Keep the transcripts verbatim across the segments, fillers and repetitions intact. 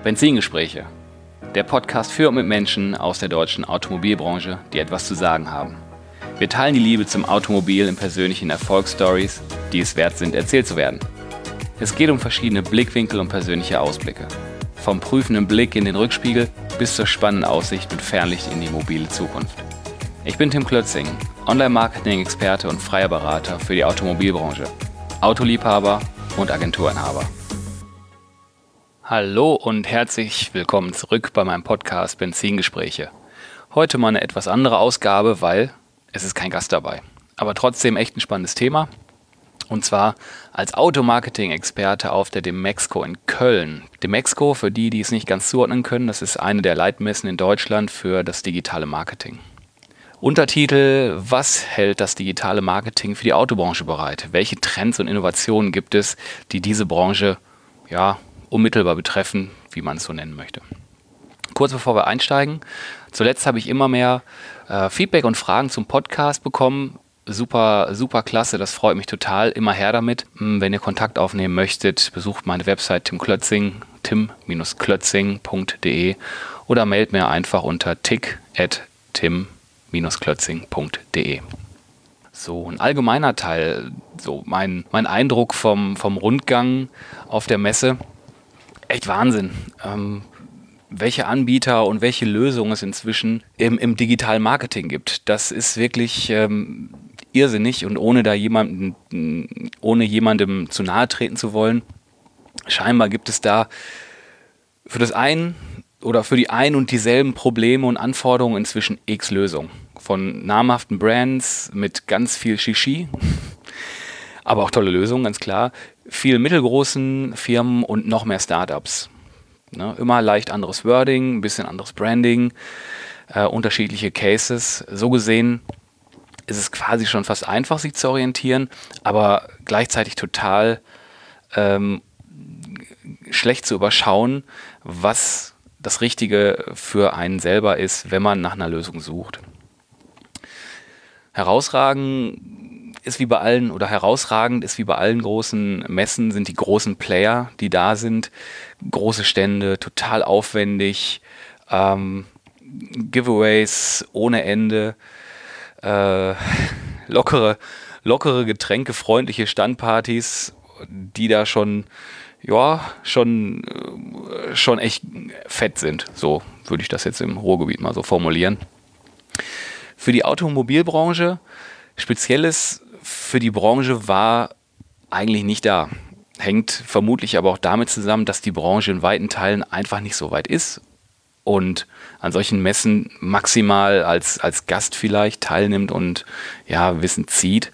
Benzingespräche, der Podcast für und mit Menschen aus der deutschen Automobilbranche, die etwas zu sagen haben. Wir teilen die Liebe zum Automobil in persönlichen Erfolgsstories, die es wert sind, erzählt zu werden. Es geht um verschiedene Blickwinkel und persönliche Ausblicke. Vom prüfenden Blick in den Rückspiegel bis zur spannenden Aussicht mit Fernlicht in die mobile Zukunft. Ich bin Tim Klötzing, Online-Marketing-Experte und freier Berater für die Automobilbranche, Autoliebhaber und Agenturinhaber. Hallo und herzlich willkommen zurück bei meinem Podcast Benzingespräche. Heute mal eine etwas andere Ausgabe, weil es ist kein Gast dabei. Aber trotzdem echt ein spannendes Thema. Und zwar als Automarketing-Experte auf der Demexco in Köln. Demexco, für die, die es nicht ganz zuordnen können, das ist eine der Leitmessen in Deutschland für das digitale Marketing. Untertitel: Was hält das digitale Marketing für die Autobranche bereit? Welche Trends und Innovationen gibt es, die diese Branche ja unmittelbar betreffen, wie man es so nennen möchte? Kurz bevor wir einsteigen, zuletzt habe ich immer mehr äh, Feedback und Fragen zum Podcast bekommen. Super, super klasse, das freut mich total. Immer her damit. Wenn ihr Kontakt aufnehmen möchtet, besucht meine Website Tim Klötzing, tim klötzing punkt de oder mailt mir einfach unter tick at tim klötzing punkt de. So, ein allgemeiner Teil, so mein, mein Eindruck vom, vom Rundgang auf der Messe. Echt Wahnsinn, ähm, welche Anbieter und welche Lösungen es inzwischen im, im digitalen Marketing gibt. Das ist wirklich ähm, irrsinnig, und ohne da jemanden, ohne jemandem zu nahe treten zu wollen, scheinbar gibt es da für das ein oder für die ein und dieselben Probleme und Anforderungen inzwischen x Lösungen. Von namhaften Brands mit ganz viel Shishi, aber auch tolle Lösungen, ganz klar. Viel mittelgroßen Firmen und noch mehr Startups. Ne, immer leicht anderes Wording, ein bisschen anderes Branding, äh, unterschiedliche Cases. So gesehen ist es quasi schon fast einfach, sich zu orientieren, aber gleichzeitig total ähm, schlecht zu überschauen, was das Richtige für einen selber ist, wenn man nach einer Lösung sucht. Herausragend ist wie bei allen oder herausragend ist wie bei allen großen Messen sind die großen Player, die da sind. Große Stände, total aufwendig, ähm, Giveaways ohne Ende, äh, lockere, lockere Getränke, freundliche Standpartys, die da schon, ja, schon, äh, schon echt fett sind. So würde ich das jetzt im Ruhrgebiet mal so formulieren. Für die Automobilbranche, Spezielles für die Branche war eigentlich nicht da. Hängt vermutlich aber auch damit zusammen, dass die Branche in weiten Teilen einfach nicht so weit ist und an solchen Messen maximal als, als Gast vielleicht teilnimmt und ja, Wissen zieht.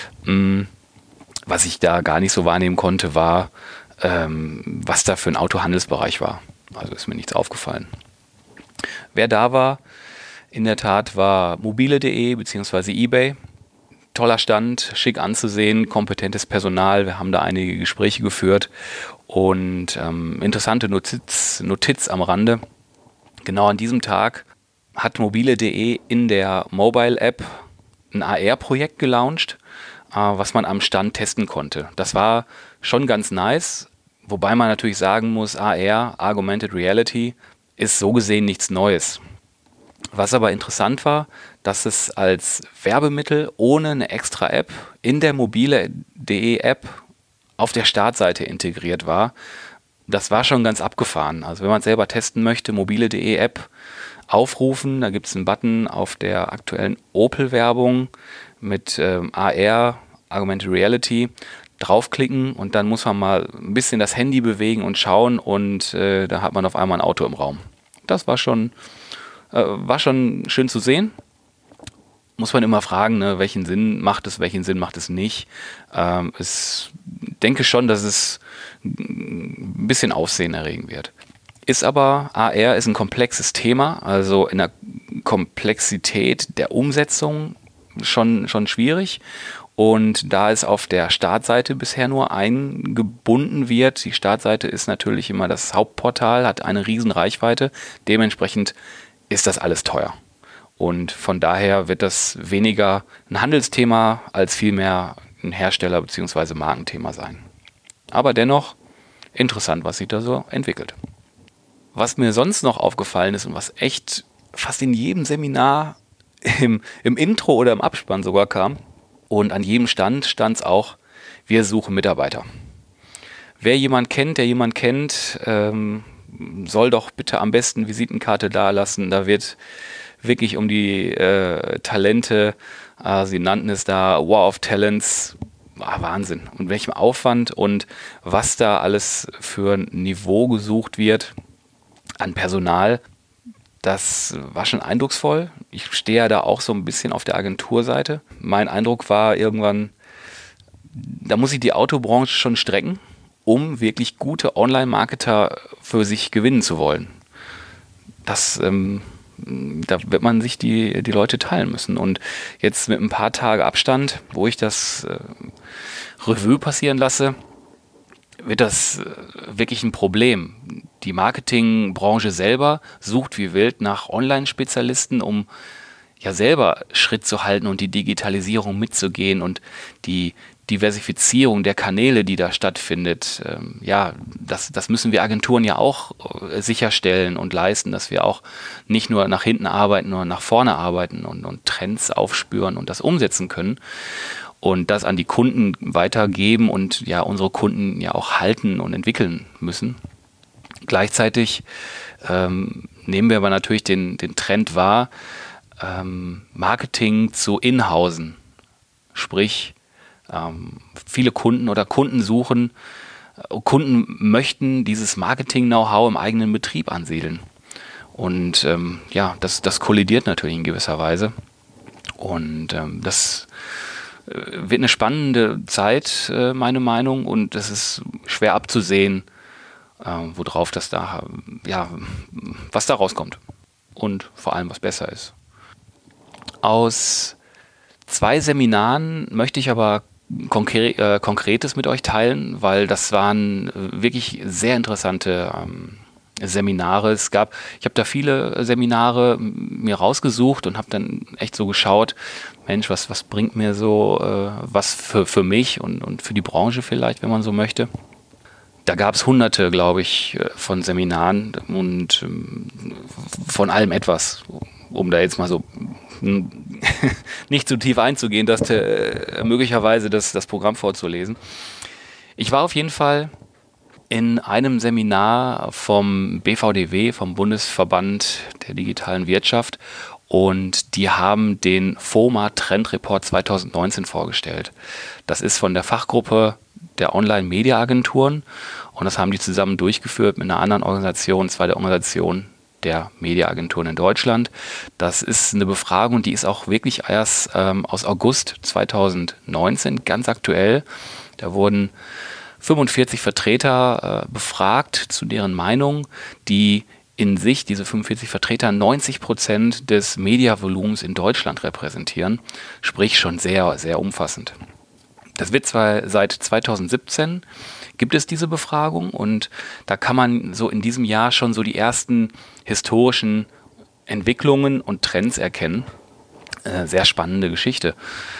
Was ich da gar nicht so wahrnehmen konnte, war, ähm, was da für ein Autohandelsbereich war. Also ist mir nichts aufgefallen. Wer da war, in der Tat war mobile punkt de bzw. eBay. Toller Stand, schick anzusehen, kompetentes Personal. Wir haben da einige Gespräche geführt und ähm, interessante Notiz, Notiz am Rande. Genau an diesem Tag hat mobile punkt de in der Mobile-App ein A R-Projekt gelauncht, äh, was man am Stand testen konnte. Das war schon ganz nice, wobei man natürlich sagen muss, A R, Augmented Reality, ist so gesehen nichts Neues. Was aber interessant war, dass es als Werbemittel ohne eine extra App in der mobile punkt de App auf der Startseite integriert war. Das war schon ganz abgefahren. Also wenn man es selber testen möchte, mobile punkt de App aufrufen, da gibt es einen Button auf der aktuellen Opel-Werbung mit ähm, A R, Augmented Reality, draufklicken und dann muss man mal ein bisschen das Handy bewegen und schauen und äh, da hat man auf einmal ein Auto im Raum. Das war schon... War schon schön zu sehen. Muss man immer fragen, ne, welchen Sinn macht es, welchen Sinn macht es nicht. Ähm, ich denke schon, dass es ein bisschen Aufsehen erregen wird. Ist aber, A R ist ein komplexes Thema, also in der Komplexität der Umsetzung schon, schon schwierig. Und da es auf der Startseite bisher nur eingebunden wird, die Startseite ist natürlich immer das Hauptportal, hat eine riesen Reichweite, dementsprechend ist das alles teuer. Und von daher wird das weniger ein Handelsthema als vielmehr ein Hersteller- bzw. Markenthema sein. Aber dennoch interessant, was sich da so entwickelt. Was mir sonst noch aufgefallen ist und was echt fast in jedem Seminar im, im Intro oder im Abspann sogar kam und an jedem Stand stand es auch, wir suchen Mitarbeiter. Wer jemand kennt, der jemand kennt, ähm, soll doch bitte am besten Visitenkarte dalassen. Da wird wirklich um die äh, Talente, äh, sie nannten es da War of Talents, ah, Wahnsinn. Und welchem Aufwand und was da alles für ein Niveau gesucht wird an Personal, das war schon eindrucksvoll. Ich stehe ja da auch so ein bisschen auf der Agenturseite. Mein Eindruck war irgendwann, da muss sich die Autobranche schon strecken, um wirklich gute Online-Marketer für sich gewinnen zu wollen. Das, ähm, da wird man sich die, die Leute teilen müssen. Und jetzt mit ein paar Tage Abstand, wo ich das äh, Revue passieren lasse, wird das äh, wirklich ein Problem. Die Marketingbranche selber sucht wie wild nach Online-Spezialisten, um ja selber Schritt zu halten und die Digitalisierung mitzugehen und die Diversifizierung der Kanäle, die da stattfindet. Ähm, ja, das, das müssen wir Agenturen ja auch äh, sicherstellen und leisten, dass wir auch nicht nur nach hinten arbeiten, sondern nach vorne arbeiten und, und Trends aufspüren und das umsetzen können und das an die Kunden weitergeben und ja unsere Kunden ja auch halten und entwickeln müssen. Gleichzeitig ähm, nehmen wir aber natürlich den, den Trend wahr, ähm, Marketing zu inhausen. Sprich, ähm, viele Kunden oder Kunden suchen, äh, Kunden möchten dieses Marketing-Know-how im eigenen Betrieb ansiedeln. Und ähm, ja, das, das kollidiert natürlich in gewisser Weise. Und ähm, das äh, wird eine spannende Zeit, äh, meine Meinung. Und es ist schwer abzusehen, äh, worauf das da, ja, was da rauskommt. Und vor allem, was besser ist. Aus zwei Seminaren möchte ich aber konkre- äh, Konkretes mit euch teilen, weil das waren wirklich sehr interessante ähm, Seminare. Es gab, ich habe da viele Seminare mir rausgesucht und habe dann echt so geschaut, Mensch, was, was bringt mir so äh, was für, für mich und, und für die Branche vielleicht, wenn man so möchte. Da gab es hunderte, glaube ich, von Seminaren und ähm, von allem etwas, um da jetzt mal so nicht zu tief einzugehen, dass äh, möglicherweise das, das Programm vorzulesen. Ich war auf jeden Fall in einem Seminar vom B V D W, vom Bundesverband der digitalen Wirtschaft, und die haben den FOMA Trend Report zwanzig neunzehn vorgestellt. Das ist von der Fachgruppe der Online-Media-Agenturen und das haben die zusammen durchgeführt mit einer anderen Organisation, zwar der Organisation der Mediaagenturen in Deutschland. Das ist eine Befragung, die ist auch wirklich erst ähm, aus August zwanzig neunzehn, ganz aktuell. Da wurden fünfundvierzig Vertreter äh, befragt zu deren Meinung, die in sich, diese fünfundvierzig Vertreter, neunzig Prozent des Mediavolumens in Deutschland repräsentieren, sprich schon sehr, sehr umfassend. Das wird zwar seit zwanzig siebzehn gibt es diese Befragung und da kann man so in diesem Jahr schon so die ersten historischen Entwicklungen und Trends erkennen. Äh, sehr spannende Geschichte.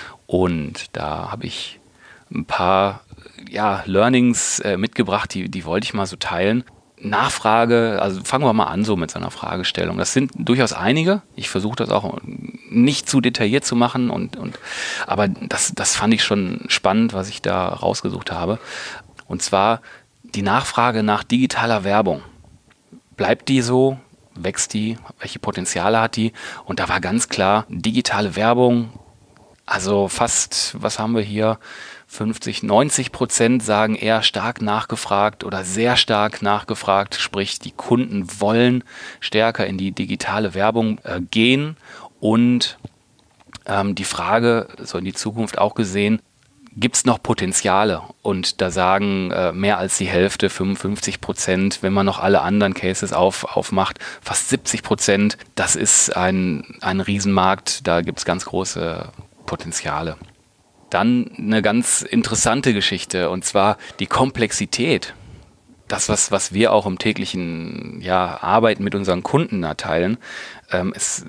Und da habe ich ein paar ja, Learnings äh, mitgebracht, die, die wollte ich mal so teilen. Nachfrage, also fangen wir mal an so mit so einer Fragestellung. Das sind durchaus einige. Ich versuche das auch nicht zu detailliert zu machen, und, und, aber das, das fand ich schon spannend, was ich da rausgesucht habe. Und zwar die Nachfrage nach digitaler Werbung. Bleibt die so? Wächst die? Welche Potenziale hat die? Und da war ganz klar, digitale Werbung, also fast, was haben wir hier? fünfzig, neunzig Prozent sagen eher stark nachgefragt oder sehr stark nachgefragt. Sprich, die Kunden wollen stärker in die digitale Werbung äh, gehen. Und ähm, die Frage, so in die Zukunft auch gesehen, gibt es noch Potenziale? Und da sagen äh, mehr als die Hälfte, fünfundfünfzig Prozent, wenn man noch alle anderen Cases auf, aufmacht, fast siebzig Prozent. Das ist ein, ein Riesenmarkt, da gibt es ganz große Potenziale. Dann eine ganz interessante Geschichte, und zwar die Komplexität. das, was, was wir auch im täglichen ja, Arbeiten mit unseren Kunden erteilen, ähm, es,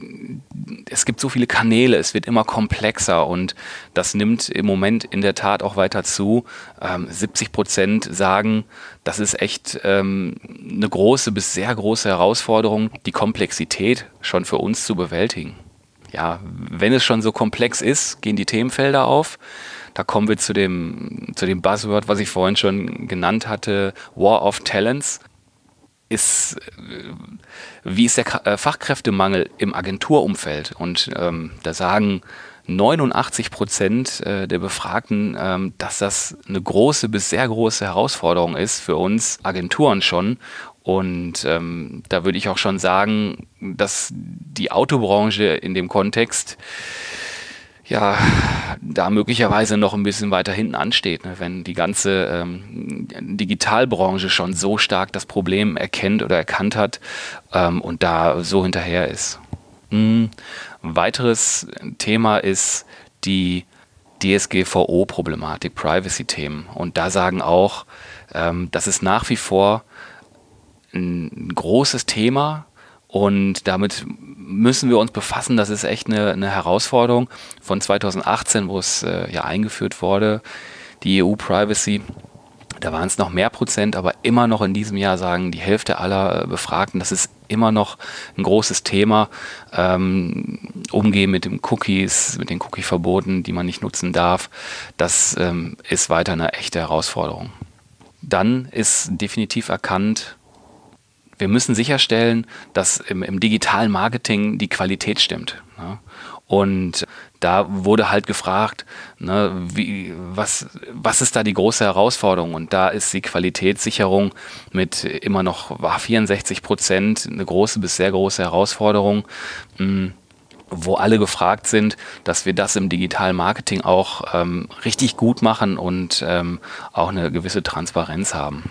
es gibt so viele Kanäle, es wird immer komplexer und das nimmt im Moment in der Tat auch weiter zu. Ähm, siebzig Prozent sagen, das ist echt ähm, eine große bis sehr große Herausforderung, die Komplexität schon für uns zu bewältigen. Ja, wenn es schon so komplex ist, gehen die Themenfelder auf. Da kommen wir zu dem, zu dem Buzzword, was ich vorhin schon genannt hatte, War of Talents. Ist, wie ist der Fachkräftemangel im Agenturumfeld? Und ähm, da sagen neunundachtzig Prozent der Befragten, ähm, dass das eine große bis sehr große Herausforderung ist für uns Agenturen schon. Und ähm, da würde ich auch schon sagen, dass die Autobranche in dem Kontext ja, da möglicherweise noch ein bisschen weiter hinten ansteht, ne? Wenn die ganze ähm, Digitalbranche schon so stark das Problem erkennt oder erkannt hat ähm, und da so hinterher ist. Ein weiteres Thema ist die D S G V O-Problematik, Privacy-Themen. Und da sagen auch, ähm, das ist nach wie vor ein großes Thema. Und damit müssen wir uns befassen. Das ist echt eine, eine Herausforderung von zweitausendachtzehn, wo es äh, ja eingeführt wurde, die E U-Privacy. Da waren es noch mehr Prozent, aber immer noch in diesem Jahr sagen die Hälfte aller Befragten, das ist immer noch ein großes Thema. Ähm, Umgehen mit den Cookies, mit den Cookie-Verboten, die man nicht nutzen darf, das ähm, ist weiter eine echte Herausforderung. Dann ist definitiv erkannt, wir müssen sicherstellen, dass im, im digitalen Marketing die Qualität stimmt. Ne? Und da wurde halt gefragt, ne, wie, was, was ist da die große Herausforderung? Und da ist die Qualitätssicherung mit immer noch vierundsechzig Prozent eine große bis sehr große Herausforderung, mh, wo alle gefragt sind, dass wir das im digitalen Marketing auch ähm, richtig gut machen und ähm, auch eine gewisse Transparenz haben.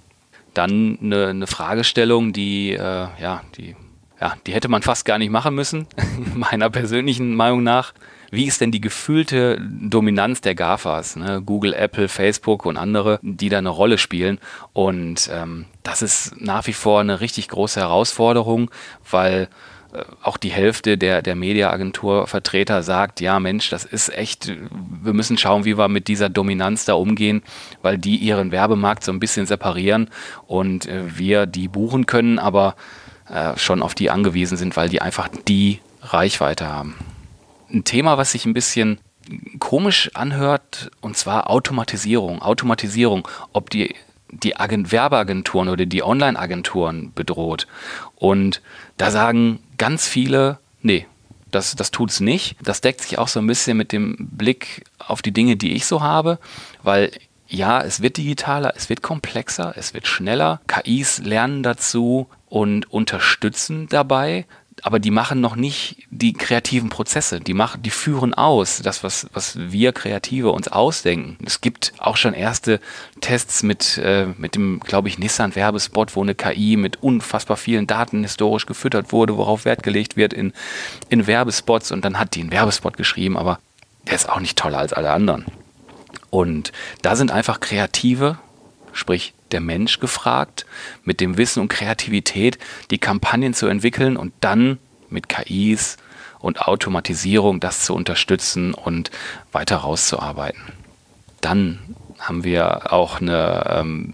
Dann eine, eine Fragestellung, die, äh, ja, die, ja, die hätte man fast gar nicht machen müssen, meiner persönlichen Meinung nach. Wie ist denn die gefühlte Dominanz der GAFAs, ne? Google, Apple, Facebook und andere, die da eine Rolle spielen? Und ähm, das ist nach wie vor eine richtig große Herausforderung, weil äh, auch die Hälfte der, der Mediaagenturvertreter sagt, ja Mensch, das ist echt, wir müssen schauen, wie wir mit dieser Dominanz da umgehen, weil die ihren Werbemarkt so ein bisschen separieren und äh, wir die buchen können, aber äh, schon auf die angewiesen sind, weil die einfach die Reichweite haben. Ein Thema, was sich ein bisschen komisch anhört, und zwar Automatisierung. Automatisierung, ob die, die Agent- Werbeagenturen oder die Online-Agenturen bedroht. Und da sagen ganz viele, nee, das, das tut es nicht. Das deckt sich auch so ein bisschen mit dem Blick auf die Dinge, die ich so habe, weil ja, es wird digitaler, es wird komplexer, es wird schneller. K Is lernen dazu und unterstützen dabei, aber die machen noch nicht die kreativen Prozesse. Die machen, die führen aus, das, was, was wir Kreative uns ausdenken. Es gibt auch schon erste Tests mit, äh, mit dem, glaube ich, Nissan-Werbespot, wo eine K I mit unfassbar vielen Daten historisch gefüttert wurde, worauf Wert gelegt wird in, in Werbespots. Und dann hat die einen Werbespot geschrieben, aber der ist auch nicht toller als alle anderen. Und da sind einfach Kreative, sprich der Mensch gefragt, mit dem Wissen und Kreativität die Kampagnen zu entwickeln und dann mit K Is und Automatisierung das zu unterstützen und weiter rauszuarbeiten. Dann haben wir auch eine, ähm,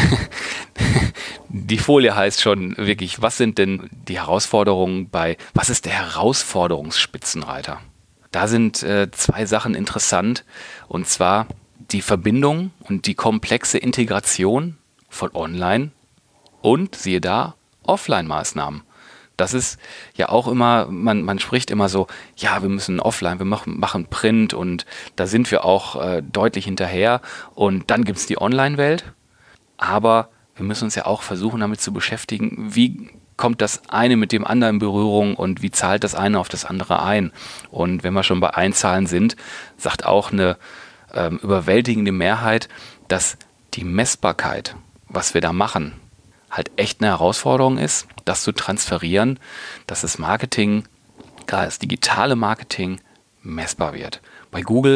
die Folie heißt schon wirklich, was sind denn die Herausforderungen bei, was ist der Herausforderungsspitzenreiter? Da sind äh, zwei Sachen interessant, und zwar die Verbindung und die komplexe Integration von Online- und, siehe da, Offline-Maßnahmen. Das ist ja auch immer, man, man spricht immer so, ja, wir müssen offline, wir machen, machen Print, und da sind wir auch äh, deutlich hinterher. Und dann gibt es die Online-Welt, aber wir müssen uns ja auch versuchen, damit zu beschäftigen, wie kommt das eine mit dem anderen in Berührung und wie zahlt das eine auf das andere ein. Und wenn wir schon bei Einzahlen sind, sagt auch eine ähm, überwältigende Mehrheit, dass die Messbarkeit, was wir da machen, halt echt eine Herausforderung ist, das zu transferieren, dass das Marketing, gerade das digitale Marketing, messbar wird. Bei Google,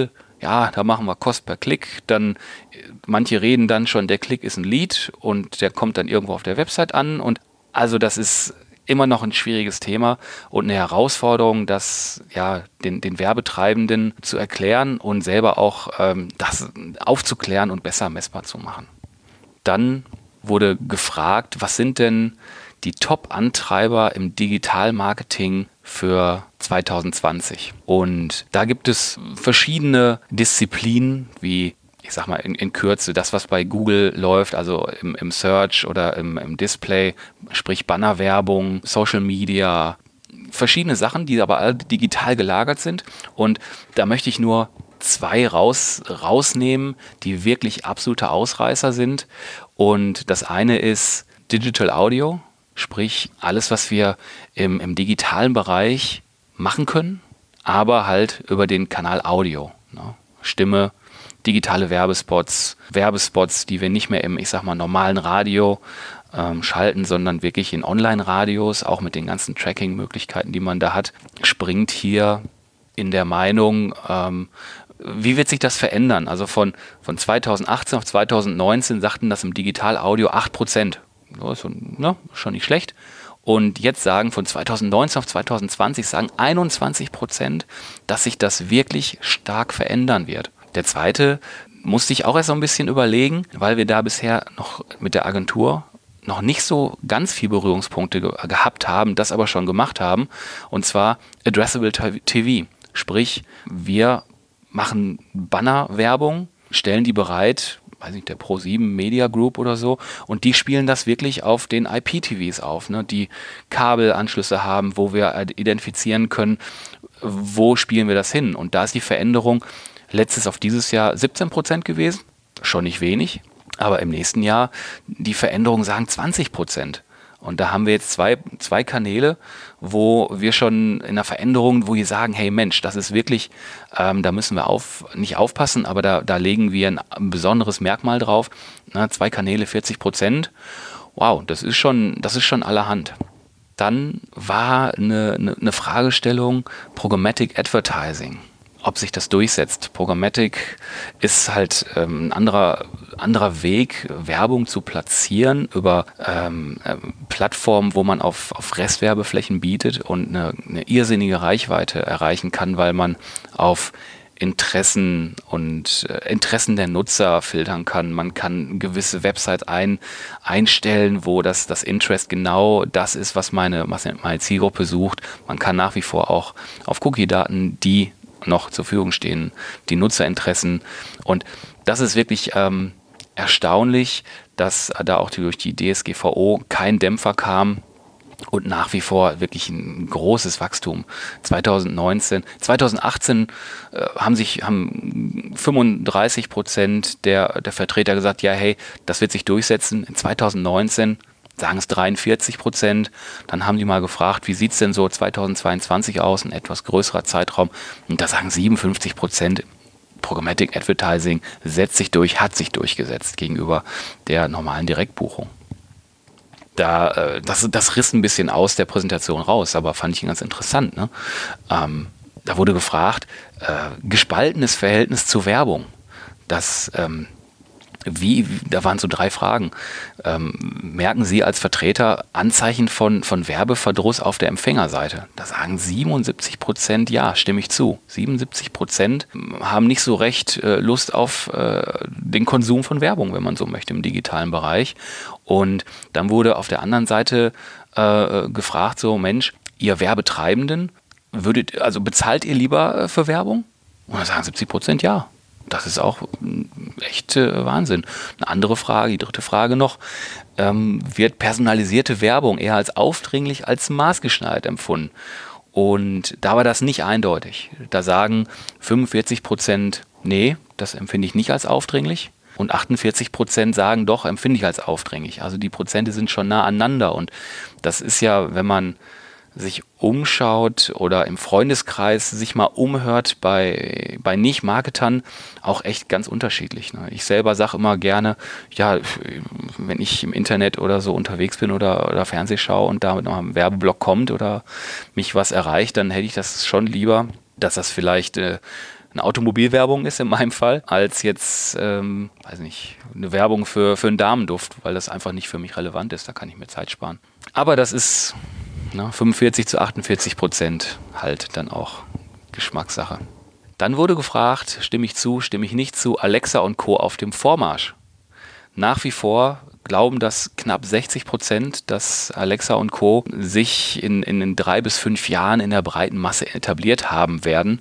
ja, da machen wir Kost per Klick, dann manche reden dann schon, der Klick ist ein Lead und der kommt dann irgendwo auf der Website an und also das ist immer noch ein schwieriges Thema und eine Herausforderung, das ja den, den Werbetreibenden zu erklären und selber auch ähm, das aufzuklären und besser messbar zu machen. Dann wurde gefragt, was sind denn die Top-Antreiber im Digital-Marketing für zwanzig zwanzig? Und da gibt es verschiedene Disziplinen, wie ich sag mal in, in Kürze, das, was bei Google läuft, also im, im Search oder im, im Display, sprich Bannerwerbung, Social Media, verschiedene Sachen, die aber alle digital gelagert sind. Und da möchte ich nur zwei raus, rausnehmen, die wirklich absolute Ausreißer sind. Und das eine ist Digital Audio, sprich alles, was wir im, im digitalen Bereich machen können, aber halt über den Kanal Audio. Ne? Stimme, digitale Werbespots, Werbespots, die wir nicht mehr im, ich sag mal, normalen Radio ähm, schalten, sondern wirklich in Online-Radios, auch mit den ganzen Tracking-Möglichkeiten, die man da hat, springt hier in der Meinung, ähm, wie wird sich das verändern? Also von, von zweitausendachtzehn auf zweitausendneunzehn sagten das im Digital-Audio acht Prozent. Das ist schon, ne, schon nicht schlecht. Und jetzt sagen von zweitausendneunzehn auf zweitausendzwanzig sagen einundzwanzig Prozent, dass sich das wirklich stark verändern wird. Der zweite musste ich auch erst so ein bisschen überlegen, weil wir da bisher noch mit der Agentur noch nicht so ganz viel Berührungspunkte ge- gehabt haben, das aber schon gemacht haben. Und zwar Addressable T V. Sprich, wir machen Bannerwerbung, stellen die bereit, weiß nicht, der Pro sieben Media Group oder so, und die spielen das wirklich auf den I P T Vs auf, ne, die Kabelanschlüsse haben, wo wir identifizieren können, wo spielen wir das hin. Und da ist die Veränderung letztes auf dieses Jahr siebzehn Prozent gewesen, schon nicht wenig, aber im nächsten Jahr die Veränderung sagen zwanzig Prozent. Und da haben wir jetzt zwei, zwei Kanäle, wo wir schon in der Veränderung, wo wir sagen, hey Mensch, das ist wirklich, ähm, da müssen wir auf, nicht aufpassen, aber da, da legen wir ein, ein besonderes Merkmal drauf. Na, zwei Kanäle, vierzig Prozent. Wow, das ist schon, das ist schon allerhand. Dann war eine, eine, eine Fragestellung Programmatic Advertising. Ob sich das durchsetzt. Programmatic ist halt ähm, ein anderer, anderer Weg, Werbung zu platzieren über ähm, äh, Plattformen, wo man auf, auf Restwerbeflächen bietet und eine, eine irrsinnige Reichweite erreichen kann, weil man auf Interessen und äh, Interessen der Nutzer filtern kann. Man kann gewisse Websites ein, einstellen, wo das, das Interest genau das ist, was meine, was meine Zielgruppe sucht. Man kann nach wie vor auch auf Cookie-Daten die noch zur Verfügung stehen, die Nutzerinteressen. Und das ist wirklich ähm, erstaunlich, dass da auch durch die D S G V O kein Dämpfer kam und nach wie vor wirklich ein großes Wachstum. zweitausendneunzehn, zweitausendachtzehn äh, haben sich haben fünfunddreißig Prozent der, der Vertreter gesagt, ja hey, das wird sich durchsetzen. In zweitausendneunzehn sagen es dreiundvierzig Prozent. Dann haben die mal gefragt, wie sieht es denn so zweitausendzweiundzwanzig aus, ein etwas größerer Zeitraum. Und da sagen siebenundfünfzig Prozent, Programmatic Advertising setzt sich durch, hat sich durchgesetzt gegenüber der normalen Direktbuchung. Da, äh, das, das riss ein bisschen aus der Präsentation raus, aber fand ich ganz interessant. Ne? Ähm, da wurde gefragt, äh, gespaltenes Verhältnis zur Werbung. Das ähm, Wie, da waren so drei Fragen. Ähm, merken Sie als Vertreter Anzeichen von, von Werbeverdruss auf der Empfängerseite? Da sagen siebenundsiebzig Prozent, ja, stimme ich zu. siebenundsiebzig Prozent haben nicht so recht äh, Lust auf äh, den Konsum von Werbung, wenn man so möchte, im digitalen Bereich. Und dann wurde auf der anderen Seite äh, gefragt, so Mensch, ihr Werbetreibenden, würdet, also bezahlt ihr lieber äh, für Werbung? Und da sagen siebzig Prozent ja. Das ist auch echt äh, Wahnsinn. Eine andere Frage, die dritte Frage noch, ähm, wird personalisierte Werbung eher als aufdringlich als maßgeschneidert empfunden? Und da war das nicht eindeutig. Da sagen fünfundvierzig Prozent, nee, das empfinde ich nicht als aufdringlich. Und achtundvierzig Prozent sagen, doch, empfinde ich als aufdringlich. Also die Prozente sind schon nah aneinander. Und das ist ja, wenn man sich umschaut oder im Freundeskreis sich mal umhört bei, bei Nicht-Marketern, auch echt ganz unterschiedlich. Ne? Ich selber sage immer gerne, ja, wenn ich im Internet oder so unterwegs bin oder, oder Fernseh schaue und da noch ein Werbeblock kommt oder mich was erreicht, dann hätte ich das schon lieber, dass das vielleicht äh, eine Automobilwerbung ist in meinem Fall, als jetzt, ähm, weiß nicht, eine Werbung für, für einen Damenduft, weil das einfach nicht für mich relevant ist. Da kann ich mir Zeit sparen. Aber das ist na, fünfundvierzig zu achtundvierzig Prozent halt dann auch Geschmackssache. Dann wurde gefragt, stimme ich zu, stimme ich nicht zu, Alexa und Co. auf dem Vormarsch. Nach wie vor glauben das knapp sechzig Prozent, dass Alexa und Co. sich in, in, in drei bis fünf Jahren in der breiten Masse etabliert haben werden.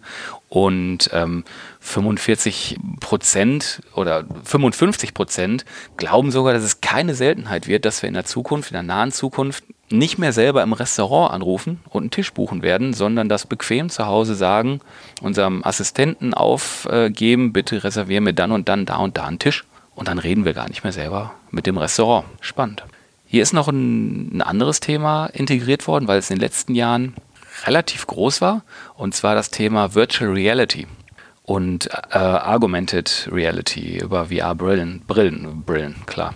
Und ähm, fünfundvierzig Prozent oder fünfundfünfzig Prozent glauben sogar, dass es keine Seltenheit wird, dass wir in der Zukunft, in der nahen Zukunft, nicht mehr selber im Restaurant anrufen und einen Tisch buchen werden, sondern das bequem zu Hause sagen, unserem Assistenten aufgeben, bitte reservier mir dann und dann da und da einen Tisch. Und dann reden wir gar nicht mehr selber mit dem Restaurant. Spannend. Hier ist noch ein, ein anderes Thema integriert worden, weil es in den letzten Jahren relativ groß war. Und zwar das Thema Virtual Reality und äh, Augmented Reality über V R-Brillen. Brillen, Brillen, klar.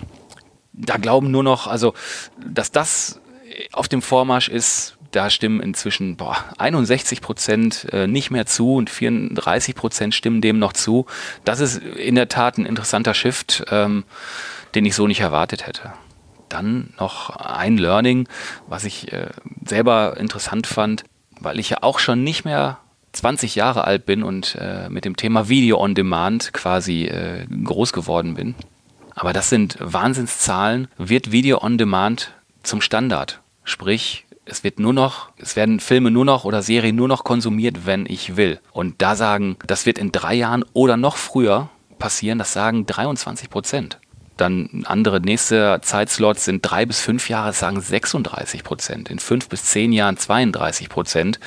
Da glauben nur noch, also, dass das auf dem Vormarsch ist, da stimmen inzwischen boah, einundsechzig Prozent äh, nicht mehr zu und vierunddreißig Prozent stimmen dem noch zu. Das ist in der Tat ein interessanter Shift, ähm, den ich so nicht erwartet hätte. Dann noch ein Learning, was ich äh, selber interessant fand, weil ich ja auch schon nicht mehr zwanzig Jahre alt bin und äh, mit dem Thema Video on Demand quasi äh, groß geworden bin. Aber das sind Wahnsinnszahlen. Wird Video on Demand zum Standard? Sprich, es wird nur noch, es werden Filme nur noch oder Serien nur noch konsumiert, wenn ich will. Und da sagen, das wird in drei Jahren oder noch früher passieren, das sagen dreiundzwanzig Prozent. Dann andere nächste Zeitslots sind drei bis fünf Jahre, das sagen sechsunddreißig Prozent. In fünf bis zehn Jahren zweiunddreißig Prozent.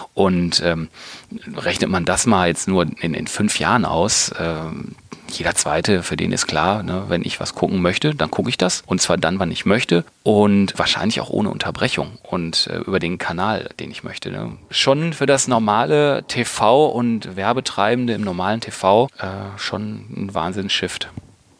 Und ähm, rechnet man das mal jetzt nur in, in fünf Jahren aus, ähm, jeder Zweite, für den ist klar, ne, wenn ich was gucken möchte, dann gucke ich das. Und zwar dann, wann ich möchte. Und wahrscheinlich auch ohne Unterbrechung und äh, über den Kanal, den ich möchte. Ne. Schon für das normale T V und Werbetreibende im normalen T V äh, schon ein Wahnsinns-Shift.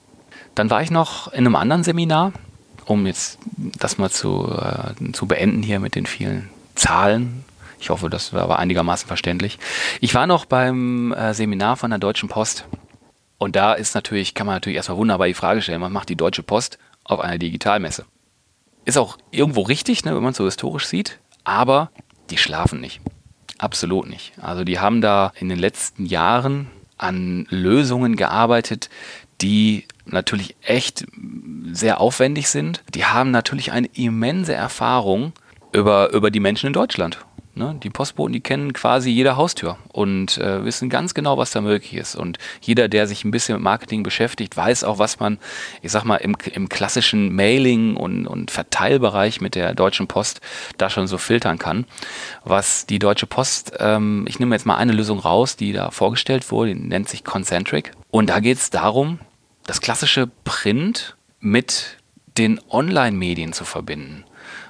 Dann war ich noch in einem anderen Seminar, um jetzt das mal zu, äh, zu beenden hier mit den vielen Zahlen. Ich hoffe, das war einigermaßen verständlich. Ich war noch beim äh, Seminar von der Deutschen Post. Und da ist natürlich, kann man natürlich erstmal wunderbar die Frage stellen, was macht die Deutsche Post auf einer Digitalmesse? Ist auch irgendwo richtig, ne, wenn man es so historisch sieht, aber die schlafen nicht. Absolut nicht. Also die haben da in den letzten Jahren an Lösungen gearbeitet, die natürlich echt sehr aufwendig sind. Die haben natürlich eine immense Erfahrung über, über die Menschen in Deutschland. Ne? Die Postboten, die kennen quasi jede Haustür und äh, wissen ganz genau, was da möglich ist. Und jeder, der sich ein bisschen mit Marketing beschäftigt, weiß auch, was man, ich sag mal, im, im klassischen Mailing- und, und Verteilbereich mit der Deutschen Post da schon so filtern kann. Was die Deutsche Post, ähm, ich nehme jetzt mal eine Lösung raus, die da vorgestellt wurde, die nennt sich Concentric. Und da geht es darum, das klassische Print mit den Online-Medien zu verbinden.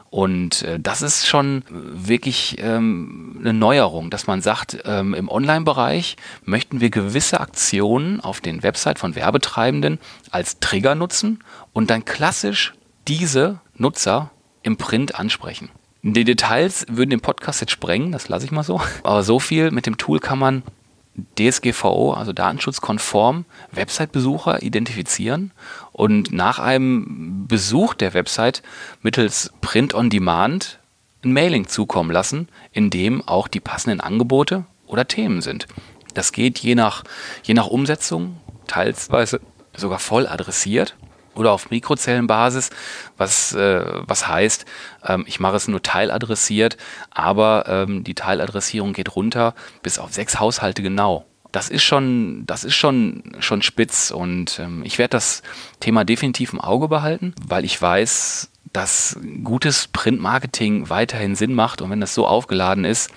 Und äh, das ist schon wirklich ähm, eine Neuerung, dass man sagt, ähm, im Online-Bereich möchten wir gewisse Aktionen auf den Website von Werbetreibenden als Trigger nutzen und dann klassisch diese Nutzer im Print ansprechen. Die Details würden den Podcast jetzt sprengen, das lasse ich mal so. Aber so viel, mit dem Tool kann man D S G V O, also datenschutzkonform, Website-Besucher identifizieren und nach einem Besuch der Website mittels Print on Demand ein Mailing zukommen lassen, in dem auch die passenden Angebote oder Themen sind. Das geht je nach, je nach Umsetzung, teilweise sogar voll adressiert oder auf Mikrozellenbasis, was, äh, was heißt, ähm, ich mache es nur teiladressiert, aber ähm, die Teiladressierung geht runter bis auf sechs Haushalte genau. Das ist schon, das ist schon, schon spitz und ähm, ich werde das Thema definitiv im Auge behalten, weil ich weiß, dass gutes Printmarketing weiterhin Sinn macht und wenn das so aufgeladen ist,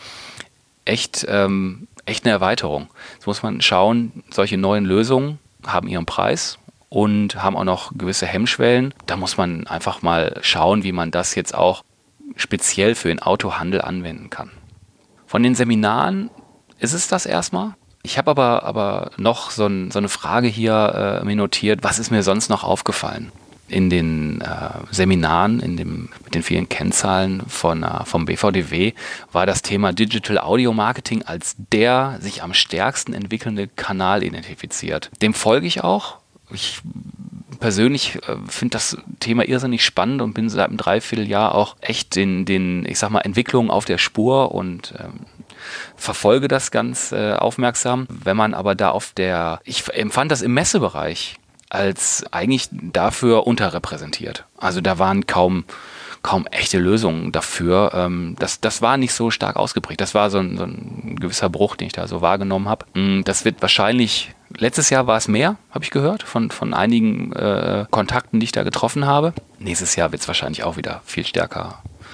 echt, ähm, echt eine Erweiterung. Jetzt muss man schauen, solche neuen Lösungen haben ihren Preis und haben auch noch gewisse Hemmschwellen. Da muss man einfach mal schauen, wie man das jetzt auch speziell für den Autohandel anwenden kann. Von den Seminaren ist es das erstmal. Ich habe aber, aber noch so, ein, so eine Frage hier äh, mir notiert, was ist mir sonst noch aufgefallen? in den äh, Seminaren, in dem, mit den vielen Kennzahlen von, äh, vom B V D W, war das Thema Digital Audio Marketing als der sich am stärksten entwickelnde Kanal identifiziert. Dem folge ich auch. Ich persönlich äh, finde das Thema irrsinnig spannend und bin seit einem Dreivierteljahr auch echt den, den, ich sag mal, Entwicklungen auf der Spur und ähm, verfolge das ganz äh, aufmerksam. Wenn man aber da auf der, ich empfand das im Messebereich als eigentlich dafür unterrepräsentiert. Also da waren kaum, kaum echte Lösungen dafür. Ähm, das, das war nicht so stark ausgeprägt. Das war so ein, so ein gewisser Bruch, den ich da so wahrgenommen habe. Das wird wahrscheinlich, letztes Jahr war es mehr, habe ich gehört, von, von einigen äh, Kontakten, die ich da getroffen habe. Nächstes Jahr wird es wahrscheinlich auch wieder viel stärker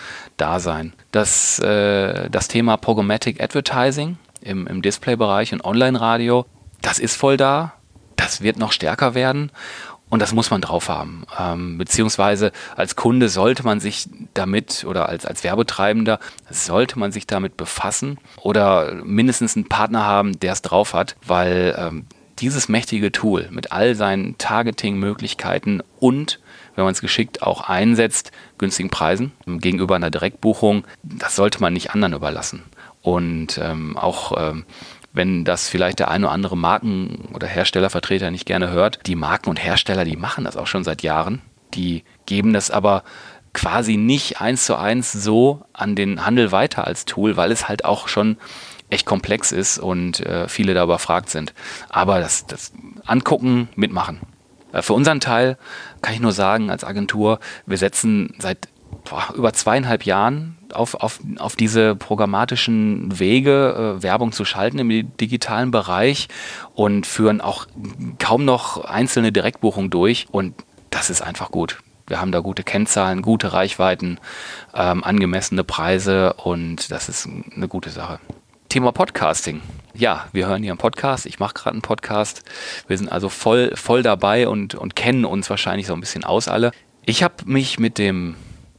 da sein. Das, äh, das Thema Programmatic Advertising im, im Displaybereich und Online-Radio, das ist voll da. Das wird noch stärker werden und das muss man drauf haben. Ähm, beziehungsweise als Kunde sollte man sich damit oder als, als Werbetreibender sollte man sich damit befassen oder mindestens einen Partner haben, der es drauf hat, weil ähm, dieses mächtige Tool mit all seinen Targeting-Möglichkeiten und, wenn man es geschickt auch einsetzt, günstigen Preisen gegenüber einer Direktbuchung, das sollte man nicht anderen überlassen. Und ähm, auch ähm, wenn das vielleicht der ein oder andere Marken- oder Herstellervertreter nicht gerne hört, die Marken und Hersteller, die machen das auch schon seit Jahren. Die geben das aber quasi nicht eins zu eins so an den Handel weiter als Tool, weil es halt auch schon echt komplex ist und äh, viele da überfragt sind. Aber das, das angucken, mitmachen. Äh, für unseren Teil kann ich nur sagen, als Agentur, wir setzen seit boah, über zweieinhalb Jahren auf, auf, auf diese programmatischen Wege, äh, Werbung zu schalten im digitalen Bereich und führen auch kaum noch einzelne Direktbuchungen durch. Und das ist einfach gut. Wir haben da gute Kennzahlen, gute Reichweiten, ähm, angemessene Preise und das ist eine gute Sache. Thema Podcasting. Ja, wir hören hier einen Podcast. Ich mache gerade einen Podcast. Wir sind also voll, voll dabei und, und kennen uns wahrscheinlich so ein bisschen aus alle. Ich habe mich mit dem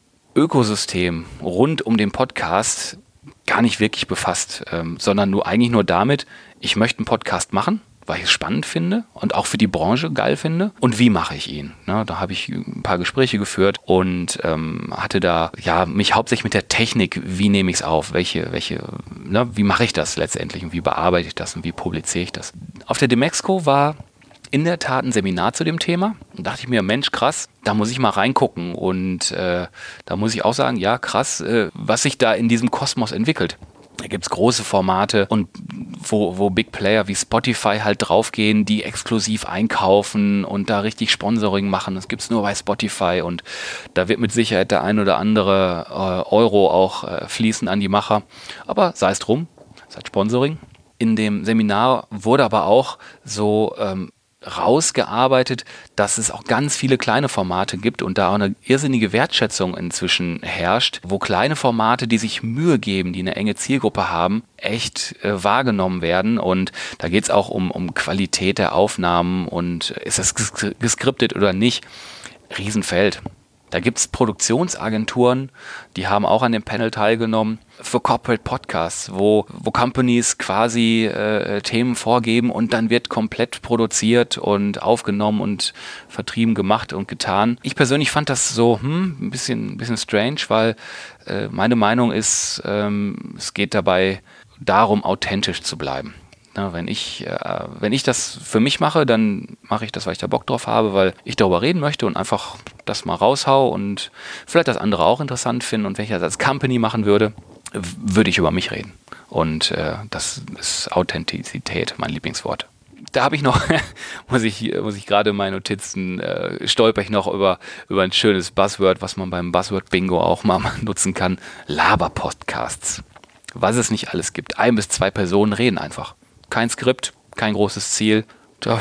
Ökosystem rund um den Podcast gar nicht wirklich befasst, ähm, sondern nur eigentlich nur damit, ich möchte einen Podcast machen, weil ich es spannend finde und auch für die Branche geil finde. Und wie mache ich ihn? Ne, da habe ich ein paar Gespräche geführt und ähm, hatte da ja mich hauptsächlich mit der Technik, wie nehme ich es auf, welche, welche, ne, wie mache ich das letztendlich und wie bearbeite ich das und wie publiziere ich das? Auf der Demexco war in der Tat ein Seminar zu dem Thema. Und dachte ich mir, Mensch, krass, da muss ich mal reingucken. Und äh, da muss ich auch sagen, ja, krass, äh, was sich da in diesem Kosmos entwickelt. Da gibt es große Formate und wo, wo Big Player wie Spotify halt draufgehen, die exklusiv einkaufen und da richtig Sponsoring machen. Das gibt es nur bei Spotify und da wird mit Sicherheit der ein oder andere äh, Euro auch äh, fließen an die Macher. Aber sei es drum, es ist halt Sponsoring. In dem Seminar wurde aber auch so ähm, rausgearbeitet, dass es auch ganz viele kleine Formate gibt und da auch eine irrsinnige Wertschätzung inzwischen herrscht, wo kleine Formate, die sich Mühe geben, die eine enge Zielgruppe haben, echt äh, wahrgenommen werden. Und da geht es auch um, um Qualität der Aufnahmen und ist das ges- geskriptet oder nicht. Riesenfeld. Da gibt es Produktionsagenturen, die haben auch an dem Panel teilgenommen für Corporate Podcasts, wo, wo Companies quasi äh, Themen vorgeben und dann wird komplett produziert und aufgenommen und vertrieben gemacht und getan. Ich persönlich fand das so hm, ein bisschen, ein bisschen strange, weil äh, meine Meinung ist, ähm, es geht dabei darum, authentisch zu bleiben. Ja, wenn ich, äh, wenn ich das für mich mache, dann mache ich das, weil ich da Bock drauf habe, weil ich darüber reden möchte und einfach das mal raushau und vielleicht das andere auch interessant finden. Und wenn ich das als Company machen würde, w- würde ich über mich reden. Und äh, das ist Authentizität, mein Lieblingswort. Da habe ich noch, muss ich, muss ich gerade in meinen Notizen, äh, stolper ich noch über, über ein schönes Buzzword, was man beim Buzzword-Bingo auch mal nutzen kann. Laber-Podcasts. Was es nicht alles gibt. Ein bis zwei Personen reden einfach. Kein Skript, kein großes Ziel. Da,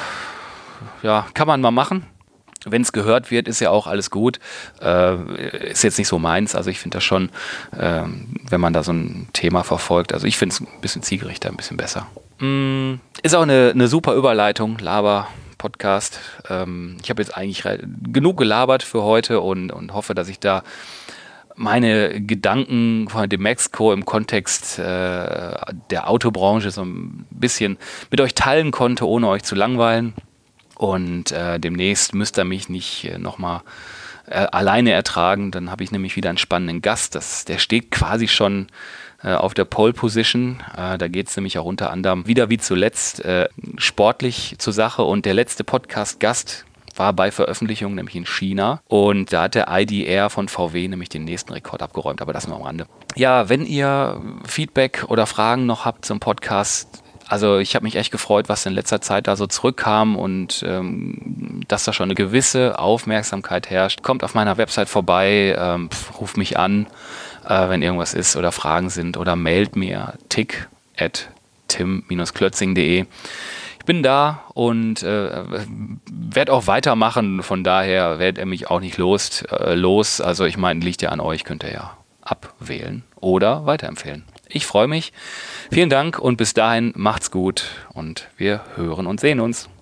ja, kann man mal machen. Wenn es gehört wird, ist ja auch alles gut. Äh, ist jetzt nicht so meins. Also ich finde das schon, äh, wenn man da so ein Thema verfolgt. Also ich finde es ein bisschen zielgerichter, ein bisschen besser. Mm, ist auch eine, eine super Überleitung, Laber-Podcast. Ähm, ich habe jetzt eigentlich re- genug gelabert für heute und, und hoffe, dass ich da meine Gedanken von dem Demexco im Kontext äh, der Autobranche so ein bisschen mit euch teilen konnte, ohne euch zu langweilen. Und äh, demnächst müsst ihr mich nicht äh, nochmal äh, alleine ertragen. Dann habe ich nämlich wieder einen spannenden Gast. Das, der steht quasi schon äh, auf der Pole Position. Äh, da geht es nämlich auch unter anderem wieder wie zuletzt äh, sportlich zur Sache. Und der letzte Podcast-Gast war bei Veröffentlichung nämlich in China. Und da hat der I D R von V W nämlich den nächsten Rekord abgeräumt. Aber das nur am Rande. Ja, wenn ihr Feedback oder Fragen noch habt zum Podcast, also ich habe mich echt gefreut, was in letzter Zeit da so zurückkam und ähm, dass da schon eine gewisse Aufmerksamkeit herrscht. Kommt auf meiner Website vorbei, ähm, pf, ruft mich an, äh, wenn irgendwas ist oder Fragen sind oder mailt mir tick at tim dash klötzing punkt de. Ich bin da und äh, werde auch weitermachen, von daher werdet ihr mich auch nicht los. Äh, los. Also ich meine, liegt ja an euch, könnt ihr ja abwählen oder weiterempfehlen. Ich freue mich. Vielen Dank und bis dahin macht's gut und wir hören und sehen uns.